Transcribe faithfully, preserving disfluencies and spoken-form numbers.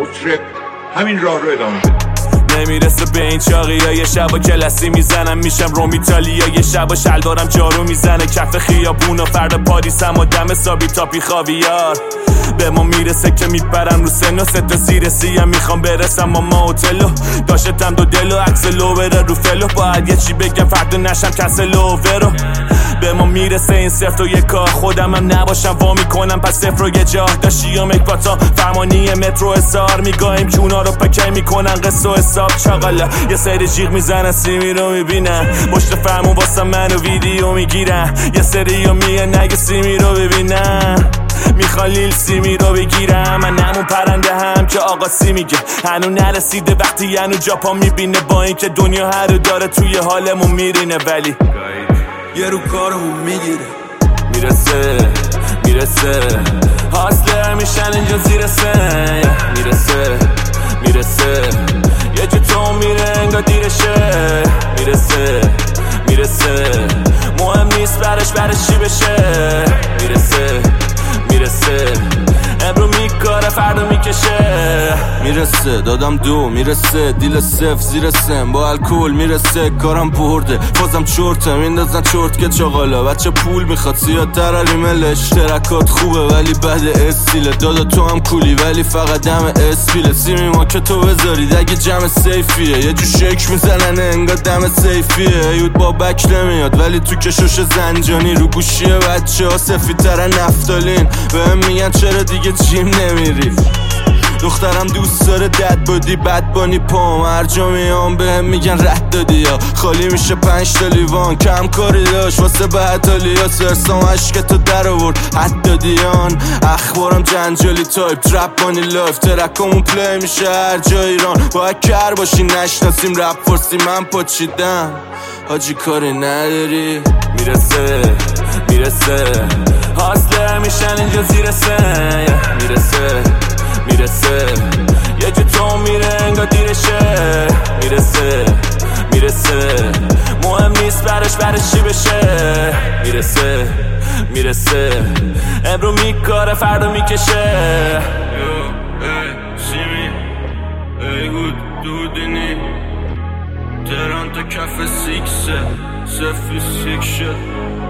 مطرب همین راه رو ادامه بده. نمیرسه به این چاقی ها، یه شب و کلسی میزنم میشم روم ایتالیا، یه شب و شلوارم جارو میزنه کف خیابون و فرد پاریسم و دم سابی تاپی خاویار. به ما میرسه که میپرم رو سن و ستا زیر سیم میخوام برسم ماما هتلو، داشتم دو دلو اکسلو بره رو فلو، باید یه چی بگم فردا نشم کسل و ورو. به ما میرسه این صفر و یک کار خودم هم نباشم وا میکنم پس صفر و یه جا داشتی و مکباتا فرمانی مترو حسار میگایم جونا رو پکی میکنن قصه و حساب چاقالا، یه سری جیغ میزنن سیمی رو میبینن مشت فرمون واسه منو ویدیو میگیرن، یه سری ها میگن نگه سیمی رو ببینن میخوان لیل سیمی رو بگیرم. من همون پرنده هم که آقا سی میگه هنو نرسیده وقتی هنو جاپا میبینه با این که دنیا هر رو داره توی حالمون میرینه ولی یه رو کارمون میگیره میرسه میرسه حاصله میشن اینجا زیر سن میرسه میرسه یه جو تو میره انگار دیرشه میرسه میرسه مهم نیست برش برش چی بشه میرسه میرسه امرو میکاره فردا میکشه میرسه دادم دو میرسه دیل صف زیر سن با الکل میرسه کارم برده فازم چورته میندازن چورت که چاقالا بچه پول میخواد سیادتر علیملش ترکات خوبه ولی بد استیله دادا تو هم کولی ولی فقط دم اسپیله سیمی ما که تو بذارید اگه جمع سیفیه یه جو شک میزنن انگار دم سیفیه یود با بک نمیاد ولی تو کشوش زنجانی رو گوشیه بچه ها سفیدترن نفتالین بهم میگن چرا دیگه جیم نمیری دخترم دوست داره دد بودی بد بانی پام هر جا میام بهم میگن رد دادی یا خالی میشه پنج تا لیوان کم کاری داشت واسه بهتالی یا سرسام عشقتو در آورد حد دادیان اخبارم جنجالی تایپ ترپ بانی لایف ترکمون پلی میشه هر جا ایران باید کر باشی نشناسیم رپ فرسی من پاچیدم حاجی کاری نداری میرسه میرسه حاصله میشن اینجا زیر سن میرسه میرسه یه جو تو میره انگار دیرشه میرسه میرسه مهم نیست برش برش چی بشه میرسه میرسه امرو میکاره فردا میکشه ای گود دودینی تهران تا کف سیکسه سفی سیک شد